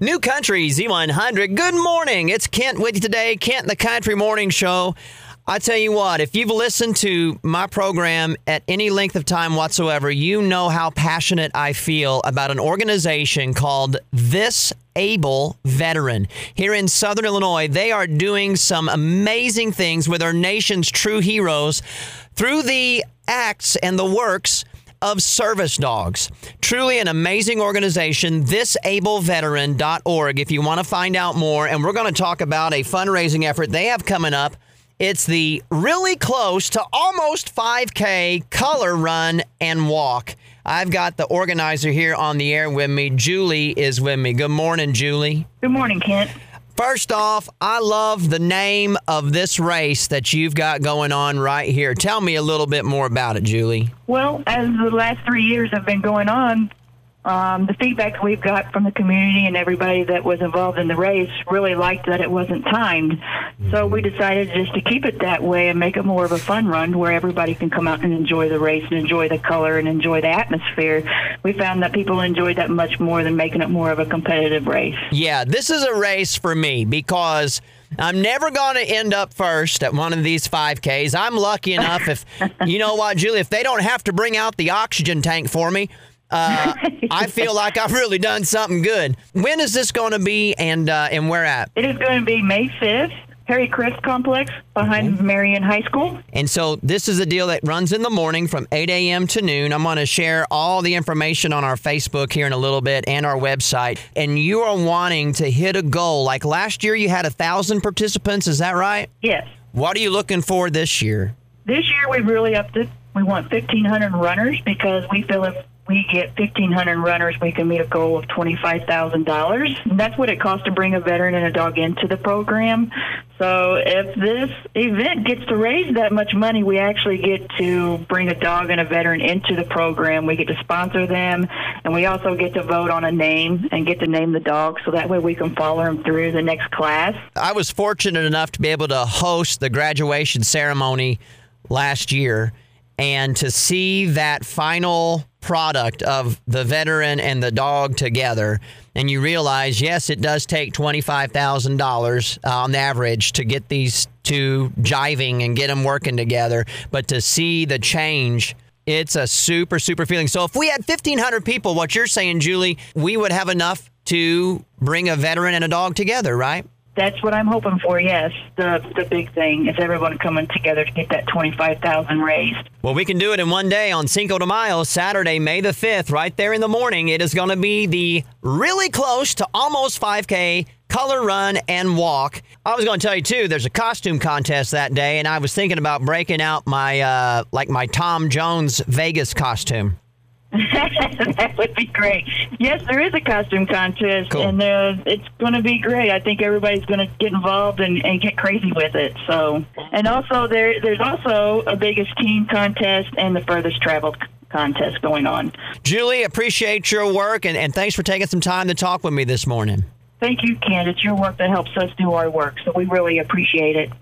New Country Z100. Good morning. It's Kent with you today. Kent, the Country Morning Show. I tell you what, if you've listened to my program at any length of time whatsoever, you know how passionate I feel about an organization called This Able Veteran. Here in Southern Illinois, they are doing some amazing things with our nation's true heroes through the acts and the works of service dogs. Truly an amazing organization, thisableveteran.org if you want to find out more. And we're going to talk about a fundraising effort they have coming up. It's the really close to almost 5K color run and walk. I've got the organizer here on the air with me. Julie is with me. Good morning, Julie. Good morning, Kent. First off, I love the name of this race that you've got going on right here. Tell me a little bit more about it, Julie. Well, as the last 3 years have been going on, the feedback we've got from the community and everybody that was involved in the race really liked that it wasn't timed. So we decided just to keep it that way and make it more of a fun run where everybody can come out and enjoy the race and enjoy the color and enjoy the atmosphere. We found that people enjoyed that much more than making it more of a competitive race. Yeah, this is a race for me because I'm never going to end up first at one of these 5Ks. I'm lucky enough if, you know what, Julie, if they don't have to bring out the oxygen tank for me, I feel like I've really done something good. When is this going to be and where at? It is going to be May 5th, Harry Crest Complex behind Marion High School. And so this is a deal that runs in the morning from 8 a.m. to noon. I'm going to share all the information on our Facebook here in a little bit and our website. And you are wanting to hit a goal. Like last year you had 1,000 participants. Is that right? Yes. What are you looking for this year? This year we've really upped it. We want 1,500 runners because we feel if we get 1,500 runners, we can meet a goal of $25,000. And that's what it costs to bring a veteran and a dog into the program. So if this event gets to raise that much money, we actually get to bring a dog and a veteran into the program. We get to sponsor them, and we also get to vote on a name and get to name the dog, so that way we can follow them through the next class. I was fortunate enough to be able to host the graduation ceremony last year, and to see that final product of the veteran and the dog together, and you realize, yes, it does take $25,000 on average to get these two jiving and get them working together, but to see the change, it's a super, super feeling. So if we had 1,500 people, what you're saying, Julie, we would have enough to bring a veteran and a dog together, right? That's what I'm hoping for, yes. The big thing is everyone coming together to get that $25,000 raised. Well, we can do it in one day on Cinco de Mayo, Saturday, May the 5th, right there in the morning. It is going to be the really close to almost 5K color run and walk. I was going to tell you, too, there's a costume contest that day, and I was thinking about breaking out my my Tom Jones Vegas costume. That would be great. Yes, there is a costume contest, cool. And it's going to be great. I think everybody's going to get involved and get crazy with it. So, and also there's also a biggest team contest and the furthest traveled contest going on. Julie, appreciate your work, and thanks for taking some time to talk with me this morning. Thank you, Ken. It's your work that helps us do our work, so we really appreciate it.